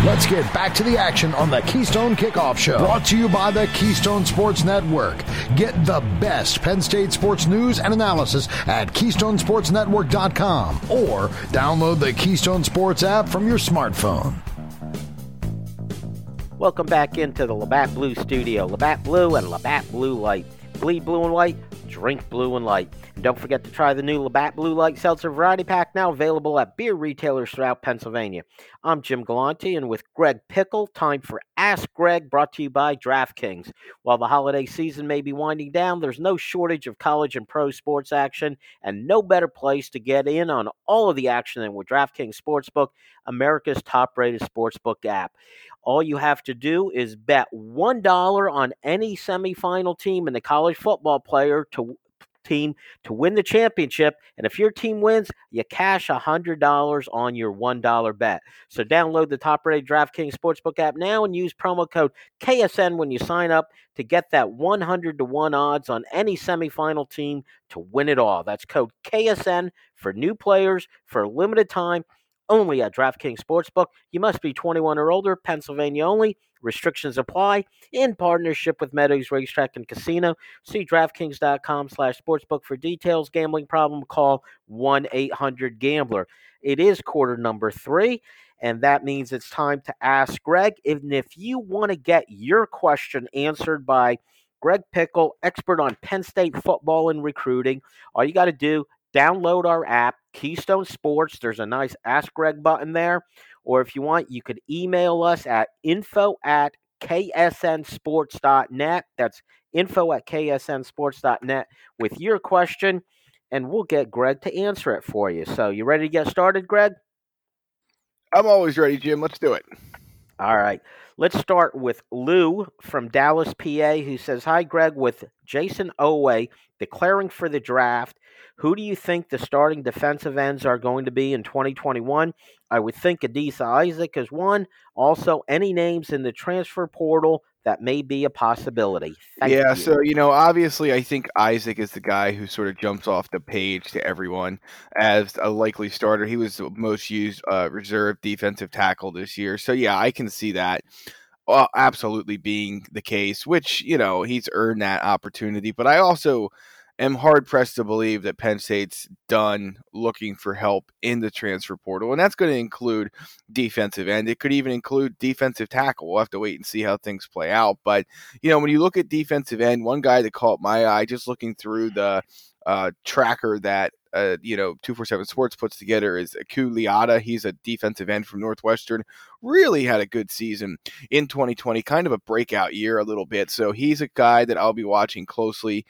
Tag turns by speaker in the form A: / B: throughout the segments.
A: Let's get back to the action on the Keystone Kickoff Show. Brought to you by the Keystone Sports Network. Get the best Penn State sports news and analysis at KeystonesportsNetwork.com or download the Keystone Sports app from your smartphone.
B: Welcome back into the Labatt Blue Studio. Labatt Blue and Labatt Blue Light. Bleed blue and white, drink blue and light. And don't forget to try the new Labatt Blue Light Seltzer Variety Pack, now available at beer retailers throughout Pennsylvania. I'm Jim Galante, and with Greg Pickle, time for Ask Greg, brought to you by DraftKings. While the holiday season may be winding down, there's no shortage of college and pro sports action, and no better place to get in on all of the action than with DraftKings Sportsbook, America's top-rated sportsbook app. All you have to do is bet $1 on any semifinal team in the college football team to win the championship, and if your team wins, you cash $100 on your $1 bet. So download the top-rated DraftKings Sportsbook app now and use promo code KSN when you sign up to get that 100-1 odds on any semifinal team to win it all. That's code KSN for new players for a limited time, only at DraftKings Sportsbook. You must be 21 or older, Pennsylvania only. Restrictions apply. In partnership with Meadows Racetrack and Casino. See DraftKings.com/sportsbook for details. Gambling problem, call 1-800-GAMBLER. It is quarter number 3, and that means it's time to ask Greg. And if you want to get your question answered by Greg Pickle, expert on Penn State football and recruiting, all you got to do, download our app, Keystone Sports. There's a nice Ask Greg button there. Or if you want, you could email us at info@ksnsports.net. That's info@ksnsports.net with your question, and we'll get Greg to answer it for you. So you ready to get started, Greg?
C: I'm always ready, Jim. Let's do it.
B: All right. Let's start with Lou from Dallas, PA, who says, "Hi, Greg. With Jason Owe declaring for the draft, who do you think the starting defensive ends are going to be in 2021? I would think Adisa Isaac is one. Also, any names in the transfer portal that may be a possibility?" Thank you.
C: So, obviously I think Isaac is the guy who sort of jumps off the page to everyone as a likely starter. He was the most used reserve defensive tackle this year. So, yeah, I can see that absolutely being the case, which, he's earned that opportunity. But I also am hard-pressed to believe that Penn State's done looking for help in the transfer portal, and that's going to include defensive end. It could even include defensive tackle. We'll have to wait and see how things play out. But, when you look at defensive end, one guy that caught my eye just looking through the tracker that 247 Sports puts together is Aku Liata. He's a defensive end from Northwestern. Really had a good season in 2020, kind of a breakout year a little bit. So he's a guy that I'll be watching closely.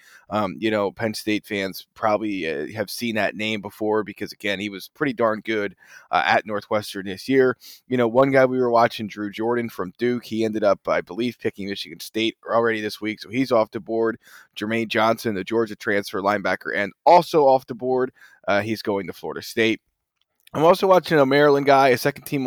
C: Penn State fans probably have seen that name before because, again, he was pretty darn good at Northwestern this year. One guy we were watching, Drew Jordan from Duke. He ended up, I believe, picking Michigan State already this week, so he's off the board. Jermaine Johnson, the Georgia transfer linebacker, and also off the board. He's going to Florida State. I'm also watching a Maryland guy, a second-team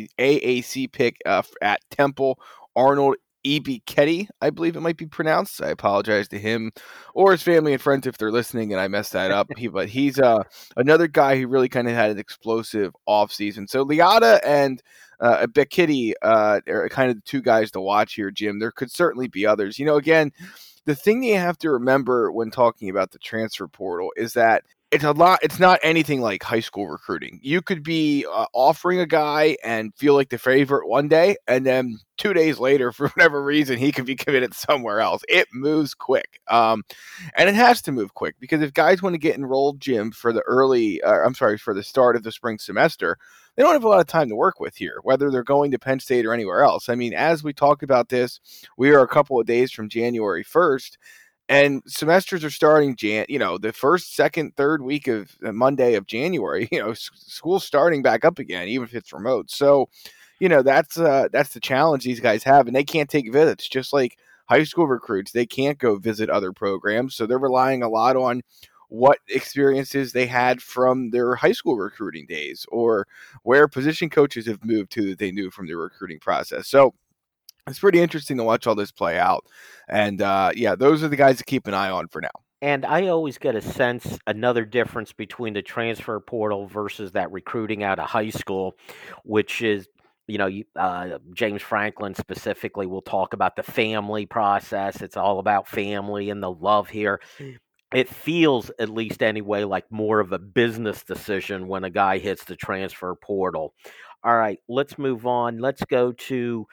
C: All-AAC pick at Temple, Arnold Ebiketie, I believe it might be pronounced. I apologize to him or his family and friends if they're listening and I messed that up. But he's another guy who really kind of had an explosive offseason. So Liata and Ebiketie are kind of the two guys to watch here, Jim. There could certainly be others. Again, the thing you have to remember when talking about the transfer portal is that it's not anything like high school recruiting. You could be offering a guy and feel like the favorite one day, and then 2 days later, for whatever reason, he could be committed somewhere else. It moves quick. And it has to move quick because if guys want to get enrolled, Jim, for the for the start of the spring semester, they don't have a lot of time to work with here, whether they're going to Penn State or anywhere else. I mean, as we talked about this, we are a couple of days from January 1st. And semesters are starting, the first, second, third week of Monday of January. School's starting back up again, even if it's remote. So, that's the challenge these guys have, and they can't take visits. Just like high school recruits, they can't go visit other programs, so they're relying a lot on what experiences they had from their high school recruiting days or where position coaches have moved to that they knew from their recruiting process. So it's pretty interesting to watch all this play out. And, those are the guys to keep an eye on for now.
B: And I always get a sense, another difference between the transfer portal versus that recruiting out of high school, which is, James Franklin specifically will talk about the family process. It's all about family and the love here. It feels, at least anyway, like more of a business decision when a guy hits the transfer portal. All right, let's move on. Let's go to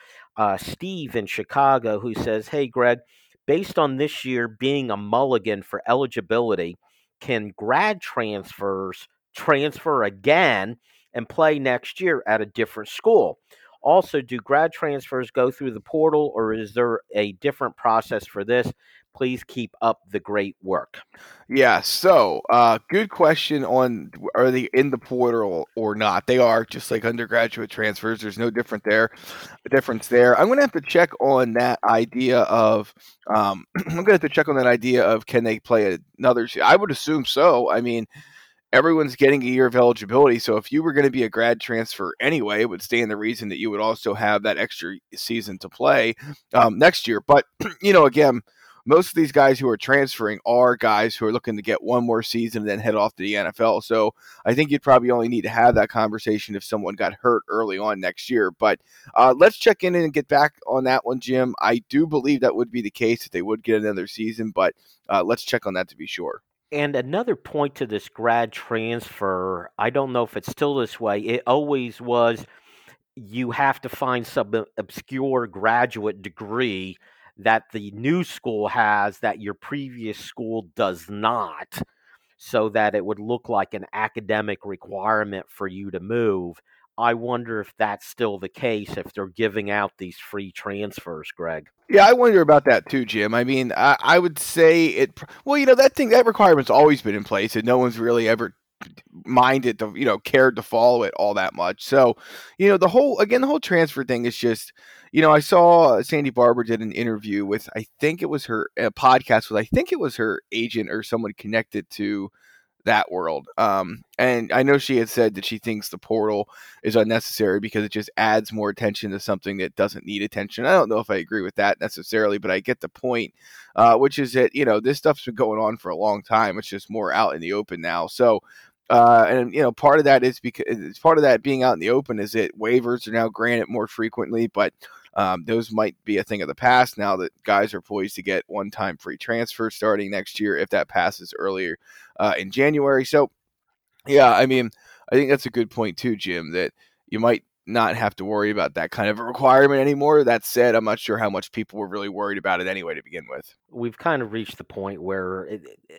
B: Steve in Chicago, who says, "Hey, Greg, based on this year being a mulligan for eligibility, can grad transfers transfer again and play next year at a different school? Also, do grad transfers go through the portal, or is there a different process for this? Please keep up the great work."
C: Yeah, so good question on are they in the portal or not? They are, just like undergraduate transfers. There's no difference there. I'm gonna have to check on that idea of I'm gonna have to check on that idea of can they play another. I would assume so. I mean, everyone's getting a year of eligibility. So if you were going to be a grad transfer anyway, it would stand the reason that you would also have that extra season to play next year. But, again, most of these guys who are transferring are guys who are looking to get one more season and then head off to the NFL. So I think you'd probably only need to have that conversation if someone got hurt early on next year. But let's check in and get back on that one, Jim. I do believe that would be the case if they would get another season, but let's check on that to be sure.
B: And another point to this grad transfer, I don't know if it's still this way. It always was you have to find some obscure graduate degree that the new school has that your previous school does not, so that it would look like an academic requirement for you to move. I wonder if that's still the case, if they're giving out these free transfers, Greg.
C: Yeah, I wonder about that too, Jim. I mean, I would say it. Well, that requirement's always been in place, and no one's really ever minded to, cared to follow it all that much. So, the whole transfer thing is just, I saw Sandy Barber did an interview with, I think it was her podcast with, I think it was her agent or someone connected to that world. And I know she had said that she thinks the portal is unnecessary because it just adds more attention to something that doesn't need attention. I don't know if I agree with that necessarily, but I get the point, which is that, this stuff's been going on for a long time. It's just more out in the open now. So, part of that is because part of that being out in the open is that waivers are now granted more frequently, but those might be a thing of the past now that guys are poised to get one-time free transfers starting next year if that passes earlier in January. So, yeah, I mean, I think that's a good point too, Jim, that you might not have to worry about that kind of a requirement anymore. That said, I'm not sure how much people were really worried about it anyway to begin with.
B: We've kind of reached the point where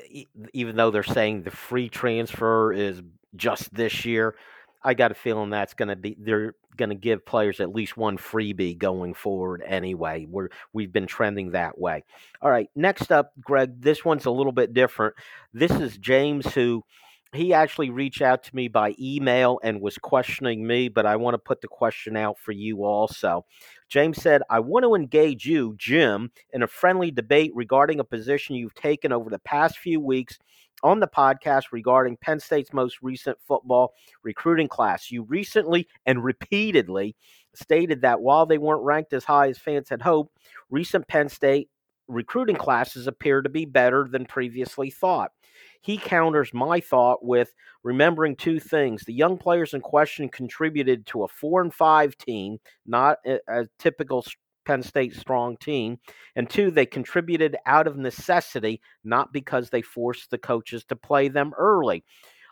B: even though they're saying the free transfer is just this year, I got a feeling they're going to give players at least one freebie going forward anyway. We've been trending that way. All right, next up, Greg, this one's a little bit different. This is James, who he actually reached out to me by email and was questioning me, but I want to put the question out for you also. James said, "I want to engage you, Jim, in a friendly debate regarding a position you've taken over the past few weeks on the podcast regarding Penn State's most recent football recruiting class. You recently and repeatedly stated that while they weren't ranked as high as fans had hoped, recent Penn State recruiting classes appear to be better than previously thought." He counters my thought with remembering two things. The young players in question contributed to a 4-5 team, not a typical Penn State strong team. And two, they contributed out of necessity, not because they forced the coaches to play them early.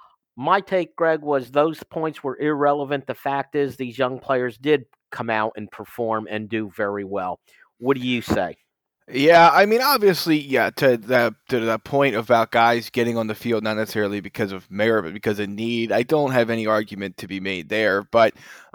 B: My take, Greg, was those points were irrelevant. The fact is these young players did come out and perform and do very well. What do you say?
C: Yeah, I mean, obviously, yeah, to the point about guys getting on the field, not necessarily because of merit, but because of need, I don't have any argument to be made there. But,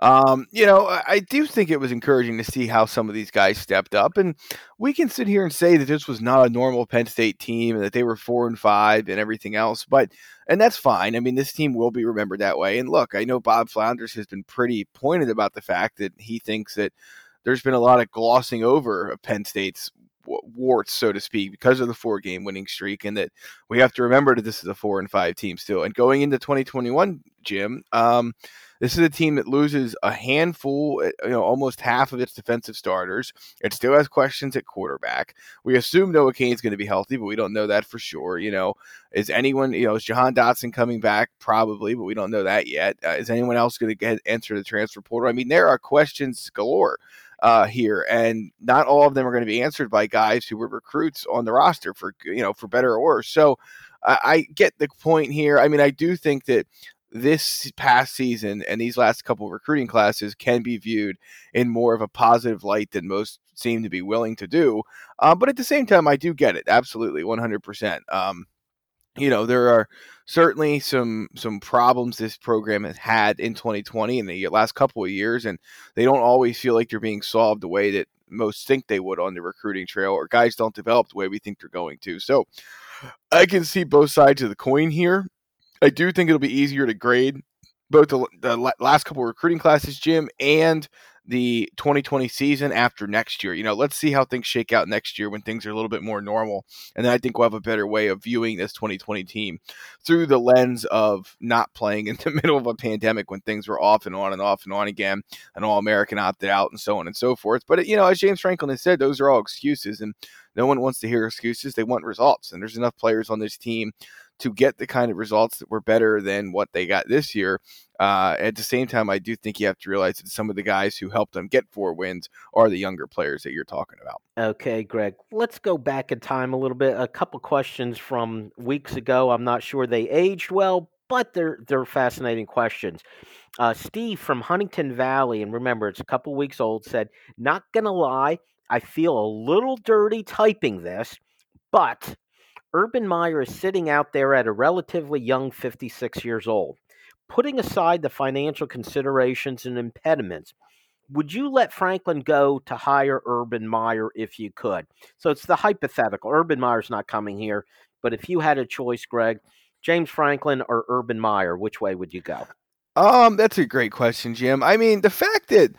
C: I do think it was encouraging to see how some of these guys stepped up. And we can sit here and say that this was not a normal Penn State team and that they were 4-5 and everything else. And that's fine. I mean, this team will be remembered that way. And look, I know Bob Flounders has been pretty pointed about the fact that he thinks that there's been a lot of glossing over of Penn State's warts, so to speak, because of the 4-game winning streak, and that we have to remember that this is a 4-5 team still. And going into 2021, Jim, this is a team that loses a handful, almost half of its defensive starters. It still has questions at quarterback. We assume Noah Cain's going to be healthy, but we don't know that for sure. Is anyone, is Jahan Dotson coming back? Probably, but we don't know that yet. Is anyone else going to enter the transfer portal? I mean, there are questions galore here, and not all of them are going to be answered by guys who were recruits on the roster for better or worse. So I get the point here. I mean, I do think that this past season and these last couple of recruiting classes can be viewed in more of a positive light than most seem to be willing to do. But at the same time, I do get it. Absolutely. 100%. There are certainly some problems this program has had in 2020 and the last couple of years, and they don't always feel like they're being solved the way that most think they would on the recruiting trail, or guys don't develop the way we think they're going to. So I can see both sides of the coin here. I do think it'll be easier to grade both the last couple of recruiting classes, Jim, and the 2020 season after next year. Let's see how things shake out next year when things are a little bit more normal. And then I think we'll have a better way of viewing this 2020 team through the lens of not playing in the middle of a pandemic when things were off and on again, an All-American opted out and so on and so forth. But, as James Franklin has said, those are all excuses, and no one wants to hear excuses. They want results. And there's enough players on this team to get the kind of results that were better than what they got this year. At the same time, I do think you have to realize that some of the guys who helped them get 4 wins are the younger players that you're talking about.
B: Okay, Greg, let's go back in time a little bit. A couple questions from weeks ago. I'm not sure they aged well, but they're fascinating questions. Steve from Huntington Valley, and remember, it's a couple weeks old, said, "Not going to lie, I feel a little dirty typing this, but Urban Meyer is sitting out there at a relatively young 56 years old. Putting aside the financial considerations and impediments, would you let Franklin go to hire Urban Meyer if you could?" So it's the hypothetical. Urban Meyer's not coming here, but if you had a choice, Greg, James Franklin or Urban Meyer, which way would you go?
C: That's a great question, Jim. I mean, the fact that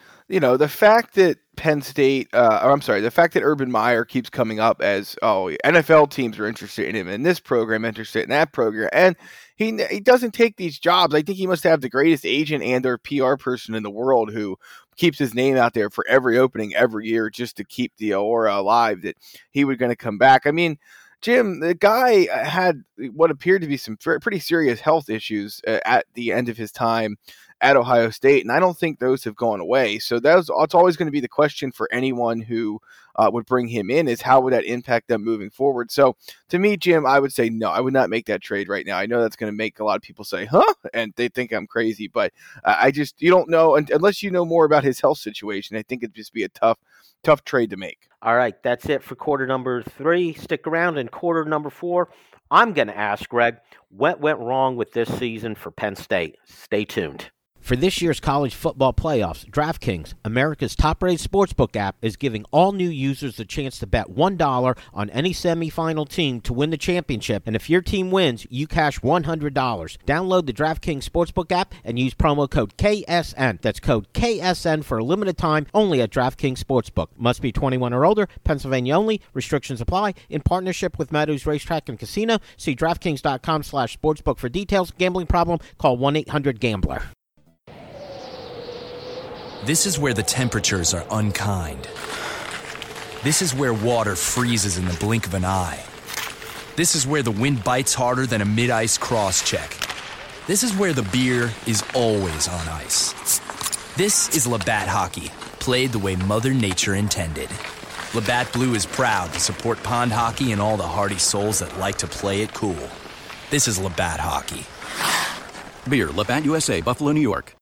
C: Penn State, the fact that Urban Meyer keeps coming up as, NFL teams are interested in him, and this program interested in that program, and he doesn't take these jobs. I think he must have the greatest agent and or PR person in the world who keeps his name out there for every opening every year just to keep the aura alive that he was going to come back. I mean, Jim, the guy had what appeared to be some pretty serious health issues at the end of his time at Ohio State, and I don't think those have gone away. So it's always going to be the question for anyone who would bring him in, is how would that impact them moving forward? So to me, Jim, I would say no, I would not make that trade right now. I know that's going to make a lot of people say, huh? And they think I'm crazy, but you don't know unless you know more about his health situation. I think it'd just be a tough trade to make.
B: All right, that's it for quarter number 3. Stick around in quarter number 4. I'm going to ask Greg, what went wrong with this season for Penn State? Stay tuned. For this year's college football playoffs, DraftKings, America's top-rated sportsbook app, is giving all new users the chance to bet $1 on any semifinal team to win the championship, and if your team wins, you cash $100. Download the DraftKings Sportsbook app and use promo code KSN. That's code KSN for a limited time only at DraftKings Sportsbook. Must be 21 or older, Pennsylvania only. Restrictions apply. In partnership with Meadows Racetrack and Casino, see DraftKings.com/sportsbook for details. Gambling problem? Call 1-800-GAMBLER.
D: This is where the temperatures are unkind. This is where water freezes in the blink of an eye. This is where the wind bites harder than a mid-ice cross-check. This is where the beer is always on ice. This is Labatt Hockey, played the way Mother Nature intended. Labatt Blue is proud to support pond hockey and all the hardy souls that like to play it cool. This is Labatt Hockey.
E: Beer, Labatt USA, Buffalo, New York.